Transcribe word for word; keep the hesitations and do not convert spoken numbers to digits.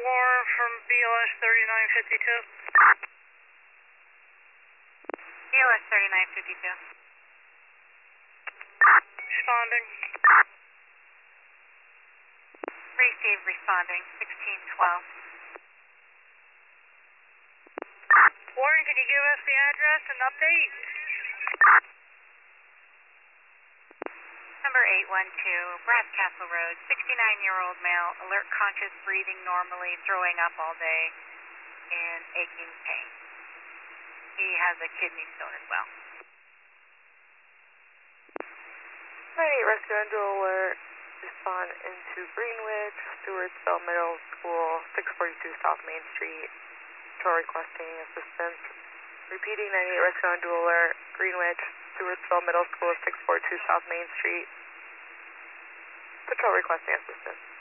Warren from B L S thirty-nine fifty-two. B L S thirty-nine fifty-two. Responding. Receive responding, sixteen twelve. Warren, can you give us the address and update? Number eight one two, Brass Castle Road, sixty-nine-year-old male, alert, conscious, breathing normally, throwing up all day, and aching pain. He has a kidney stone as well. nine eight rescue and dual alert, respond into Greenwich, Stewartsville Middle School, six forty-two South Main Street, patrol requesting assistance. Repeating, nine eight rescue and dual alert, Greenwich, Stewartsville Middle School, six forty-two South Main Street, patrol requesting assistance.